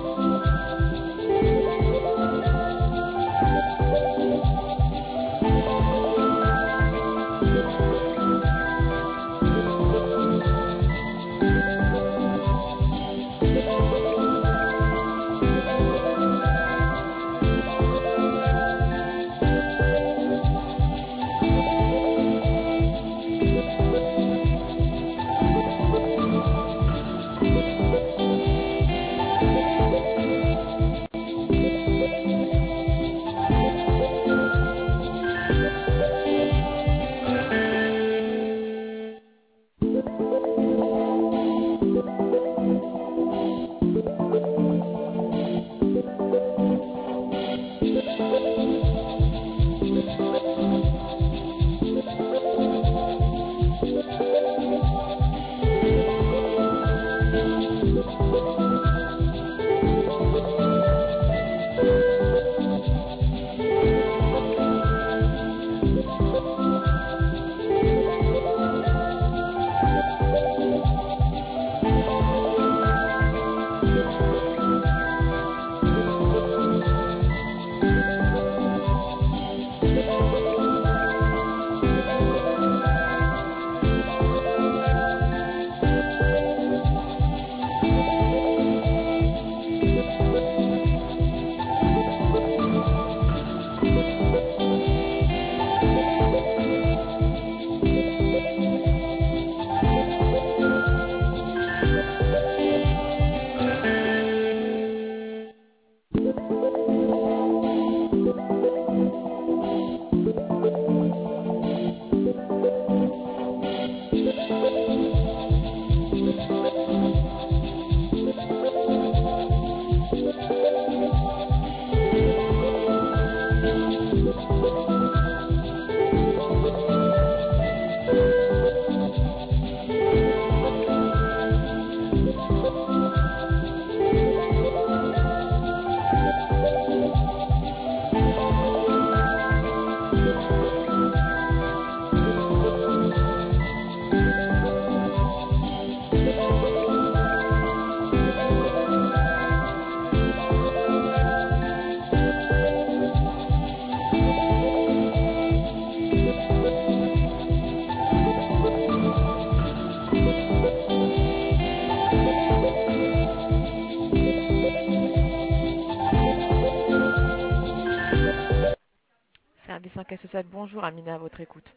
Service enquête sociale, bonjour Amina, à votre écoute.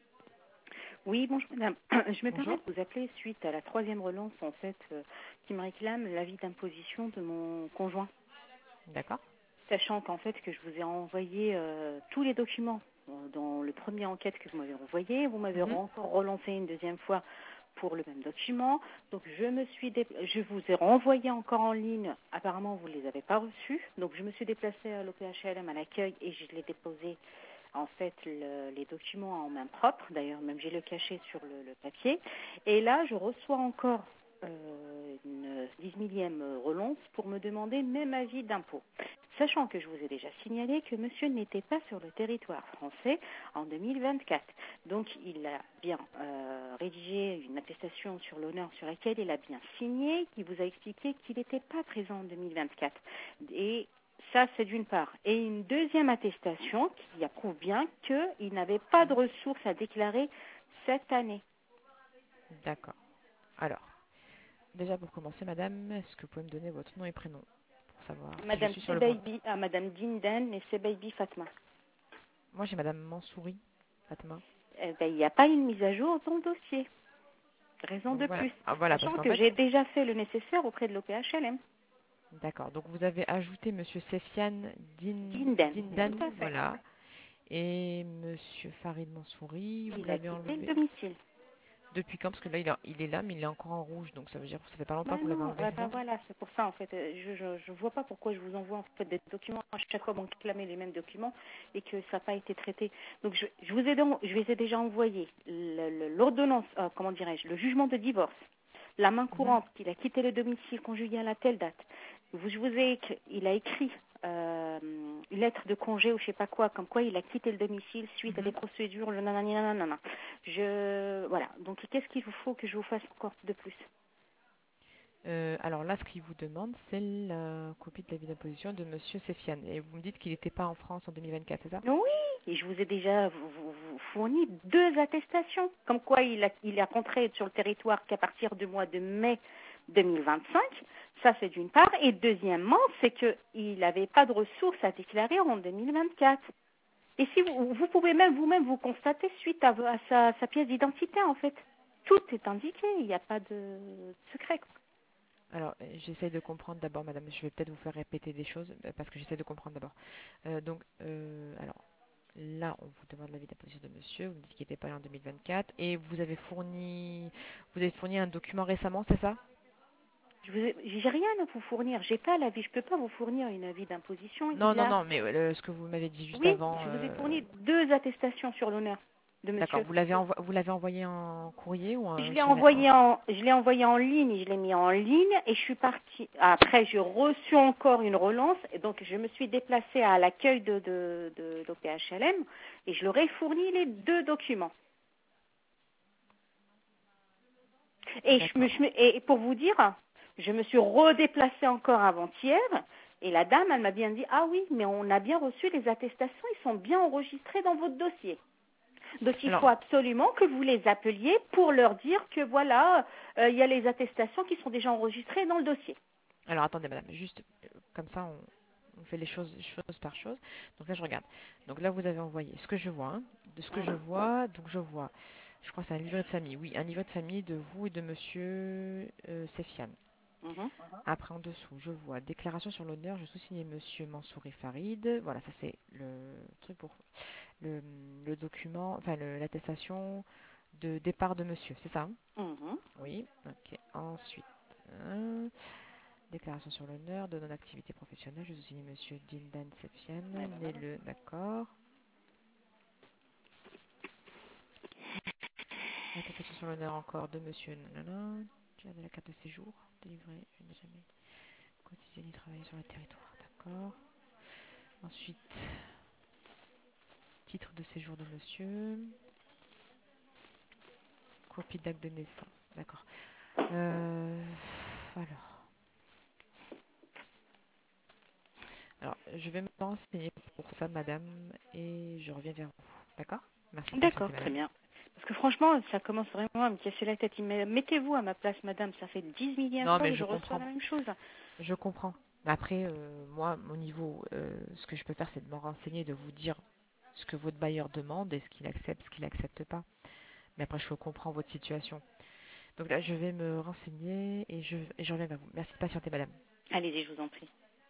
Oui, bonjour madame. Je me Bonjour. permets de vous appeler suite à la troisième relance en fait qui me réclame l'avis d'imposition de mon conjoint. D'accord. Sachant qu'en fait que je vous ai envoyé tous les documents dans le premier enquête que vous m'avez envoyé. Vous m'avez encore relancé une deuxième fois pour le même document. Donc je vous ai renvoyé encore en ligne. Apparemment, vous ne les avez pas reçus. Donc je me suis déplacée à l'OPHLM à l'accueil et je l'ai déposé en fait les documents en main propre. D'ailleurs, même j'ai le cachet sur le papier. Et là, je reçois encore une 10 millième relance pour me demander même avis d'impôt. Sachant que je vous ai déjà signalé que monsieur n'était pas sur le territoire français en 2024. Donc, il a bien rédigé une attestation sur l'honneur sur laquelle il a bien signé, qui vous a expliqué qu'il n'était pas présent en 2024. Et ça, c'est d'une part. Et une deuxième attestation qui approuve bien qu'il n'avait pas de ressources à déclarer cette année. D'accord. Alors, déjà pour commencer, madame, est-ce que vous pouvez me donner votre nom et prénom pour savoir si je Madame suis sur le bon? Madame Dinden et Sebaibi Fatma. Moi, j'ai madame Mansouri Fatma. Il n'y a pas une mise à jour dans le dossier. Raison Donc, de voilà. plus. Ah, voilà, parce Sachant qu'en que fait, j'ai déjà fait le nécessaire auprès de l'OPHLM. d'accord. Donc, vous avez ajouté monsieur Sefiane Dinden. Dindan, Tout à fait. voilà. Et monsieur Farid Mansouri, vous Il a l'avez quitté le enlevé. domicile. Depuis quand? Parce que là, il est là, mais il est encore en rouge. Donc, ça veut dire que ça fait pas longtemps Ben que vous l'avez non, enlevé, c'est ça? voilà, c'est pour ça en fait. Je vois pas pourquoi je vous envoie en fait des documents à chaque fois vous réclamez les mêmes documents et que ça n'a pas été traité. Donc je les ai déjà envoyés l'ordonnance, comment dirais-je, le jugement de divorce, la main courante qu'il a quitté le domicile conjugal à telle date. Il a écrit une lettre de congé ou je sais pas quoi, comme quoi il a quitté le domicile suite à des procédures, nanana. Voilà. Donc qu'est-ce qu'il vous faut que je vous fasse encore de plus? Alors là, ce qu'il vous demande, c'est la copie de l'avis d'imposition de Monsieur Sefiane. Et vous me dites qu'il n'était pas en France en 2024, c'est ça? Oui, et je vous ai déjà fourni 2 attestations, comme quoi il a rentré sur le territoire qu'à partir du mois de mai 2025. Ça, c'est d'une part. Et deuxièmement, c'est qu'il n'avait pas de ressources à déclarer en 2024. Et si vous pouvez même vous-même vous constater suite à sa pièce d'identité, en fait. Tout est indiqué, il n'y a pas de secret, quoi. Alors, j'essaye de comprendre d'abord, madame. Je vais peut-être vous faire répéter des choses parce que j'essaie de comprendre d'abord. Alors, là, on vous demande l'avis d'imposition de monsieur. Vous me dites qu'il n'était pas là en 2024. Et vous avez fourni un document récemment, c'est ça? J'ai rien à vous fournir, j'ai pas l'avis, je peux pas vous fournir une avis d'imposition. Non, non, non, mais ce que vous m'avez dit juste Oui, avant. je vous ai fourni 2 attestations sur l'honneur de D'accord. monsieur. Vous l'avez envoyé en courrier ou Je l'ai envoyé en ligne, je l'ai mis en ligne et je suis partie. Après, j'ai reçu encore une relance et donc je me suis déplacée à l'accueil d'OPHLM et je leur ai fourni les 2 documents. D'accord. Et pour vous dire, je me suis redéplacée encore avant-hier et la dame, elle m'a bien dit, ah oui, mais on a bien reçu les attestations, ils sont bien enregistrés dans votre dossier. Donc il faut Alors, absolument que vous les appeliez pour leur dire que voilà, il y a les attestations qui sont déjà enregistrées dans le dossier. attendez, madame. Juste comme ça, on fait les choses chose par chose. Donc là, je regarde. Donc là, vous avez envoyé ce que je vois, hein. De ce que je vois, donc je crois que c'est un livret de famille. Oui, un livret de famille de vous et de monsieur Sefiane. Mhm. Après, en dessous, je vois déclaration sur l'honneur, je sous-signais monsieur Mansouri Farid. Voilà, ça c'est le truc pour le, le document, enfin l'attestation de départ de monsieur, c'est ça, hein? Mhm. Oui, ok. Ensuite, hein, déclaration sur l'honneur de non-activité professionnelle, je sous-signais monsieur Dildan Sefiane, né le, d'accord. Attestation sur l'honneur encore de monsieur nanana, tu as de la carte de séjour délivrée, je n'ai jamais cotisé ni travaillé sur le territoire, d'accord. Ensuite, titre de séjour de monsieur, copie d'acte de naissance, d'accord. Alors, je vais me renseigner pour ça, madame, et je reviens vers vous, d'accord? Merci de D'accord, patienter, très madame. bien. Parce que franchement, ça commence vraiment à me casser la tête. Mettez-vous à ma place, madame. Ça fait 10 millième Non, fois mais que je reçois la même chose. je comprends. Mais après, moi, mon niveau, ce que je peux faire, c'est de me renseigner, de vous dire ce que votre bailleur demande et ce qu'il accepte pas. Mais après, je comprends votre situation. Donc là, je vais me renseigner et je reviens vers vous. Merci de patienter, madame. Allez-y, je vous en prie.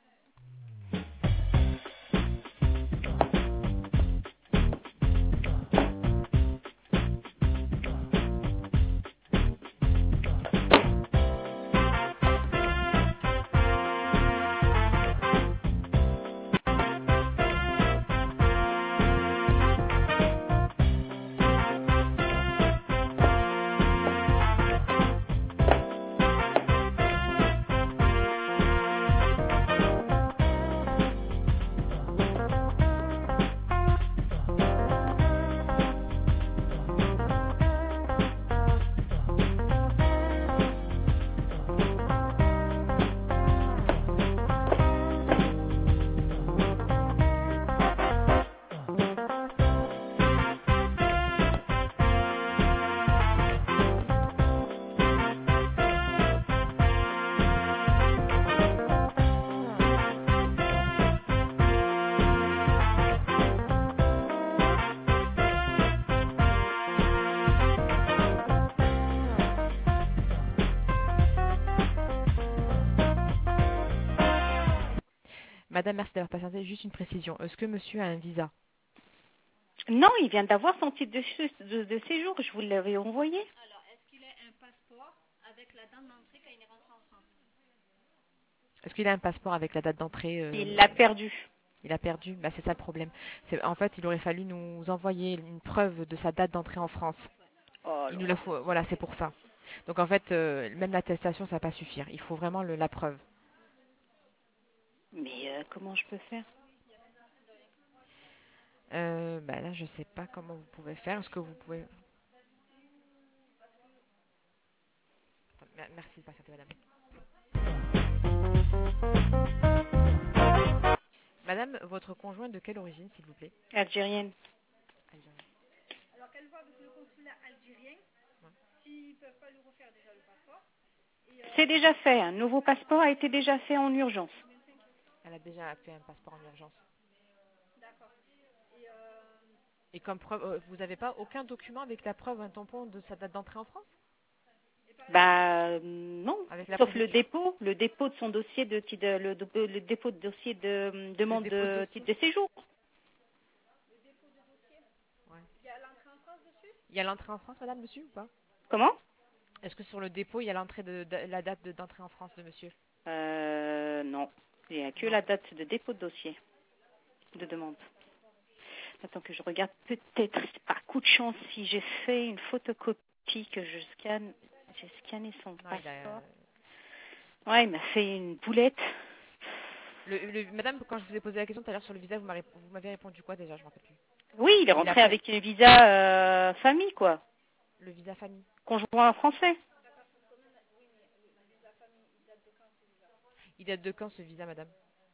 Madame, merci d'avoir patienté. Juste une précision. Est-ce que monsieur a un visa? Non, il vient d'avoir son titre de séjour. Je vous l'avais envoyé. Alors, est-ce qu'il a un passeport avec la date d'entrée quand il est rentré en France? Est-ce qu'il a un passeport avec la date d'entrée? Il l'a perdu. Il a perdu? Bah, c'est ça le problème. En fait, il aurait fallu nous envoyer une preuve de sa date d'entrée en France. Oh Il là nous la là. faut. Voilà, c'est pour ça. Donc en fait, même l'attestation, ça va pas suffire. Il faut vraiment la preuve. Mais comment je peux faire? Bah là, je sais pas comment vous pouvez faire. Est-ce que vous pouvez... Attends, merci de patienter, madame. Madame, votre conjoint de quelle origine, s'il vous plaît? Algérienne. Algérien. Alors qu'elle voit avec le consulat algérien Ouais. s'ils ne peuvent pas lui refaire déjà le passeport. Et, C'est déjà fait. Un nouveau passeport a été déjà fait en urgence. Elle a déjà fait un passeport en urgence. d'accord. Et Et comme preuve, vous n'avez pas aucun document avec la preuve, un tampon de sa date d'entrée en France? Bah non, Avec la sauf préfecture? le dépôt de son dossier de le dépôt de dossier de Le demande dépôt de de dossier? titre de séjour. Ouais. il y a l'entrée en France dessus. Il y a l'entrée en France, madame, monsieur, ou pas? Comment? Est-ce que sur le dépôt, il y a l'entrée la date d'entrée en France de monsieur? Non, il n'y a que Non. la date de dépôt de dossier de demande. Attends que je regarde peut-être par coup de chance si j'ai fait une photocopie que je scanne. J'ai scanné son Non, passeport. Ouais, il m'a fait une boulette. Madame, quand je vous ai posé la question tout à l'heure sur le visa, vous m'avez répondu quoi déjà? Je ne me rappelle plus. Oui, il est Il a rentré pas avec un visa famille, quoi. le visa famille. Conjoint français. Il date de quand ce visa, madame?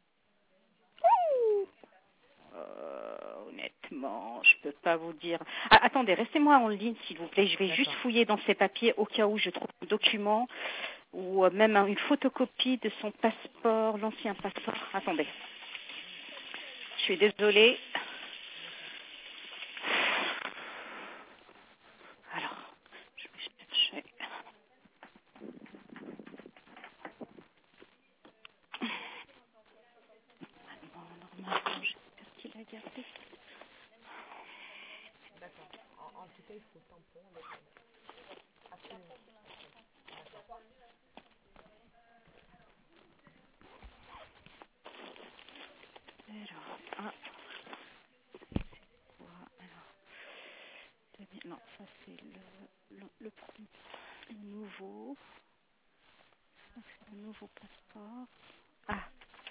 Honnêtement, je peux pas vous dire. Ah, attendez, restez-moi en ligne, s'il vous plaît. Je vais juste D'accord. fouiller dans ces papiers au cas où je trouve un document ou même une photocopie de son passeport, l'ancien passeport. Attendez. Je suis désolée. Alors, je vais chercher. Normalement, j'espère qu'il a gardé. D'accord. En tout cas, il faut le tampon avec absolument. Alors, ah, quoi? Alors, non, ça c'est le nouveau. Ça, c'est le nouveau passeport. Ah,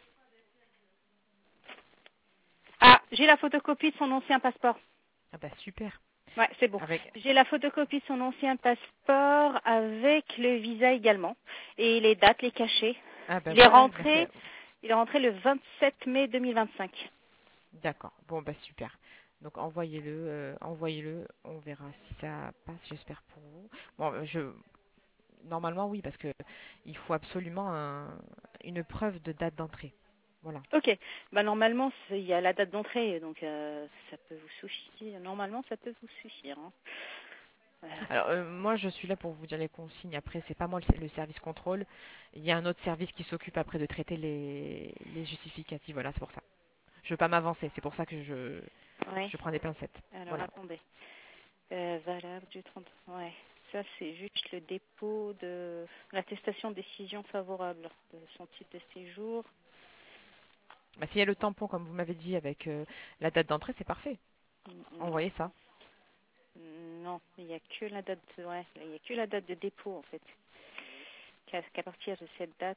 j'ai la photocopie de son ancien passeport. Ah bah super. Ouais, c'est bon. Avec. J'ai la photocopie de son ancien passeport avec le visa également. Et les dates, les cachets. Ah bah Il est voilà. Merci. rentré, il est rentré le 27 mai 2025. D'accord. Bon bah super. Donc envoyez-le. On verra si ça passe. J'espère pour vous. Bon, normalement oui, parce que il faut absolument une preuve de date d'entrée. Voilà. Ok. Bah normalement, il y a la date d'entrée, donc ça peut vous suffire. Normalement, ça peut vous suffire. Hein. Alors moi je suis là pour vous dire les consignes. Après c'est pas moi le service contrôle. Il y a un autre service qui s'occupe après de traiter les justificatifs. Voilà, c'est pour ça. Je veux pas m'avancer. C'est pour ça que Ouais. je prends des pincettes. Alors Voilà. attendez. Valable du 30. Ouais. Ça c'est juste le dépôt de l'attestation de décision favorable de son titre de séjour. Bah, s'il y a le tampon comme vous m'avez dit avec la date d'entrée, c'est parfait. Non. Envoyez ça. Non, il n'y a que la date. Ouais, il y a que la date de dépôt en fait. Qu'à partir de cette date,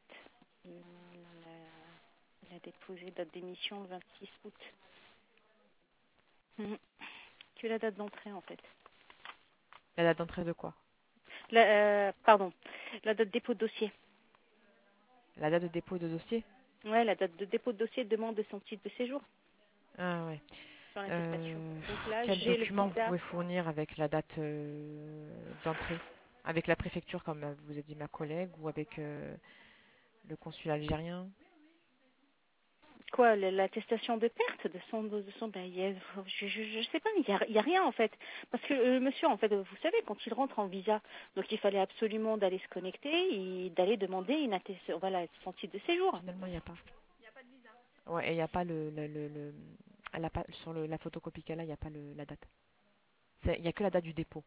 il a déposé date d'émission le 26 août. Mhm. Que la date d'entrée en fait. La date d'entrée de quoi? Pardon, la date de dépôt de dossier. La date de dépôt de dossier? Ouais, la date de dépôt de dossier de demande de son titre de séjour Ah ouais. sur l'attestation. Donc là, Quel j'ai le document vous visa. pouvez fournir avec la date d'entrée? Avec la préfecture, comme vous a dit ma collègue, ou avec le consulat algérien? Quoi, l'attestation de perte de son, ben, je sais pas, il y a rien en fait, parce que le monsieur en fait, vous savez, quand il rentre en visa, donc il fallait absolument d'aller se connecter et d'aller demander une attestation, voilà, son titre de séjour. Finalement, il n'y a pas. Il n'y a pas de visa. Ouais, et il n'y a pas elle a pas, sur la photocopie qu'elle a, il n'y a pas la date. Il n'y a que la date du dépôt.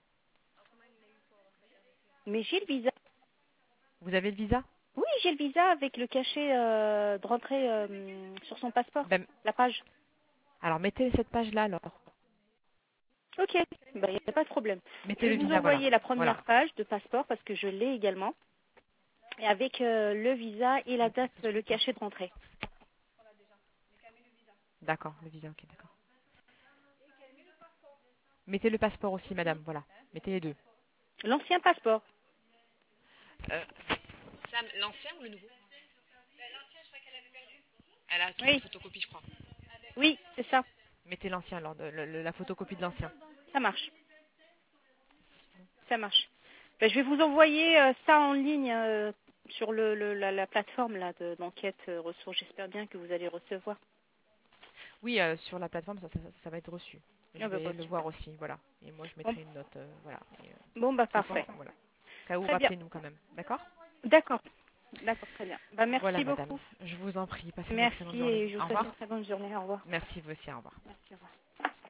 Mais j'ai le visa. Vous avez le visa? Oui, j'ai le visa avec le cachet de rentrée sur son passeport, Ben, la page. alors mettez cette page-là alors. Ok, ben, il n'y a pas de problème. Je Mettez vais le vous visa, voilà. envoyer la Voilà. première page de passeport parce que je l'ai également, et avec le visa et la date, le cachet de rentrée. D'accord, le visa, ok, d'accord. Mettez le passeport aussi, madame, voilà. Mettez les deux. L'ancien passeport. Sam, l'ancien ou le nouveau? L'ancien, je crois qu'elle Elle a toute la Oui, photocopie, je crois. oui, c'est ça. Mettez l'ancien, alors, la photocopie de l'ancien. Ça marche. Ça marche. Ben, je vais vous envoyer ça en ligne sur la plateforme là d'enquête ressources. J'espère bien que vous allez recevoir. Oui, sur la plateforme, ça va être reçu. Je Ah ben, vais bon, le super. voir aussi, voilà. Et moi, je Bon, mettrai une note, voilà. Et, bon, bah c'est pour, parfait. voilà. Au cas où, Très bien. rappelez-nous quand même, d'accord? D'accord. D'accord, très bien. Ben, Voilà, merci madame. beaucoup. Je vous en prie, passez une Merci excellente journée. et je vous Au souhaite revoir. une très bonne journée. Au revoir. Merci, vous aussi, au revoir. Merci, au revoir.